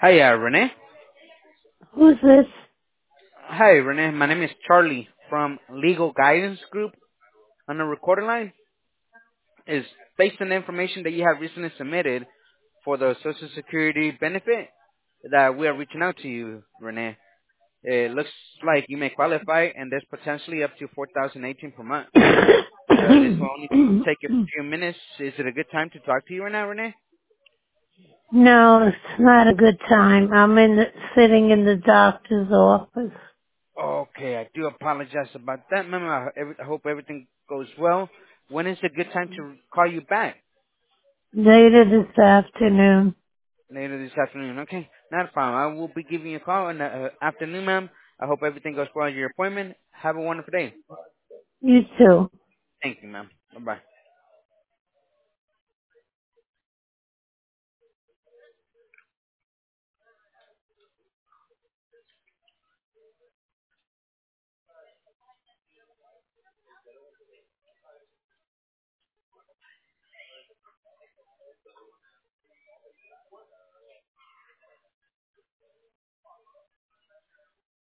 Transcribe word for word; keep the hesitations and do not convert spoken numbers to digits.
Hi, uh, Renee. Who's this? Hi, Renee. My name is Charlie from Legal Guidance Group on the recording line. Is based on the information that you have recently submitted for the Social Security benefit that we are reaching out to you, Renee. It looks like you may qualify, and there's potentially up to four thousand eighteen per month. Uh, this will only take a few minutes. Is it a good time to talk to you right now, Renee? No, it's not a good time. I'm in the, sitting in the doctor's office. Okay, I do apologize about that, ma'am. I, every- I hope everything goes well. When is a good time to call you back? Later this afternoon. Later this afternoon. Okay, not a problem. I will be giving you a call in the uh, afternoon, ma'am. I hope everything goes well at your appointment. Have a wonderful day. You too. Thank you, ma'am. Bye-bye.